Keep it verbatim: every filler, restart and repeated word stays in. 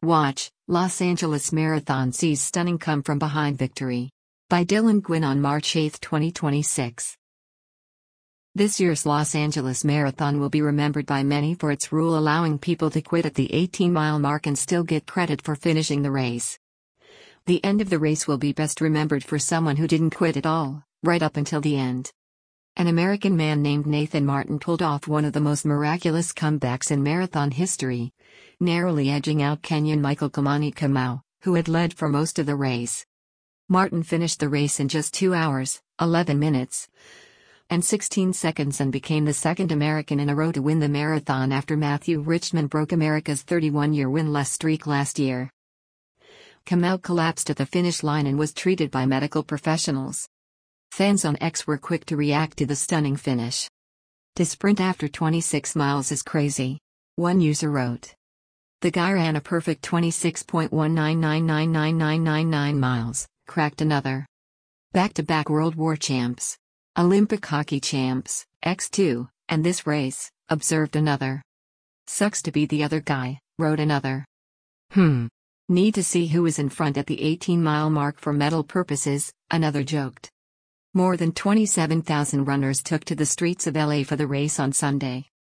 Watch, Los Angeles Marathon sees stunning come-from-behind victory. By Dylan Gwynn on March eighth, twenty twenty-six. This year's Los Angeles Marathon will be remembered by many for its rule allowing people to quit at the eighteen-mile mark and still get credit for finishing the race. The end of the race will be best remembered for someone who didn't quit at all, right up until the end. An American man named Nathan Martin pulled off one of the most miraculous comebacks in marathon history, narrowly edging out Kenyan Michael Kimani Kamau, who had led for most of the race. Martin finished the race in just two hours, eleven minutes, and sixteen seconds and became the second American in a row to win the marathon after Matthew Richman broke America's thirty-one-year win-less streak last year. Kamau collapsed at the finish line and was treated by medical professionals. Fans on X were quick to react to the stunning finish. To sprint after twenty-six miles is crazy, one user wrote. The guy ran a perfect twenty-six point one nine nine nine nine nine nine nine miles, cracked another. Back-to-back World War champs, Olympic hockey champs, X two, and this race, observed another. Sucks to be the other guy, wrote another. Hmm. Need to see who is in front at the eighteen-mile mark for medal purposes, another joked. More than twenty-seven thousand runners took to the streets of L A for the race on Sunday.